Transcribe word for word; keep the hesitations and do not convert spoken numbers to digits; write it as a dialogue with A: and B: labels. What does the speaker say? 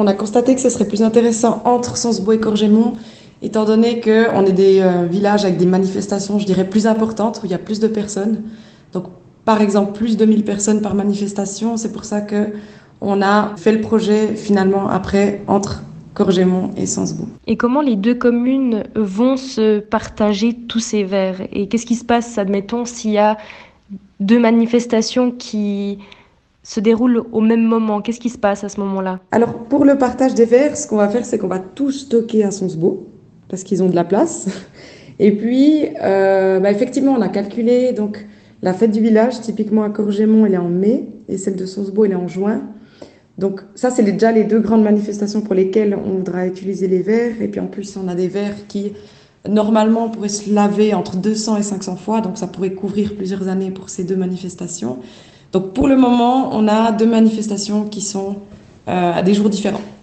A: on a constaté que ce serait plus intéressant entre Sensebo et Corgémont, étant donné qu'on est des euh, villages avec des manifestations, je dirais, plus importantes, où il y a plus de personnes. Donc, par exemple, plus de mille personnes par manifestation. C'est pour ça que on a fait le projet finalement après entre Corgémont et Sensebo.
B: Et comment les deux communes vont se partager tous ces verres? Et qu'est-ce qui se passe, admettons, s'il y a deux manifestations qui se déroulent au même moment? Qu'est-ce qui se passe à ce moment-là?
A: Alors, pour le partage des verres, ce qu'on va faire, c'est qu'on va tout stocker à Sensebo, parce qu'ils ont de la place. Et puis, euh, bah, effectivement, on a calculé, donc, la fête du village, typiquement à Corgémont, elle est en mai, et celle de Sensebo, elle est en juin. Donc, ça, c'est les- déjà les deux grandes manifestations pour lesquelles on voudra utiliser les verres. Et puis, en plus, on a des verres qui, normalement, pourraient se laver entre deux cents et cinq cents fois, donc ça pourrait couvrir plusieurs années pour ces deux manifestations. Donc, pour le moment, on a deux manifestations qui sont euh, à des jours différents.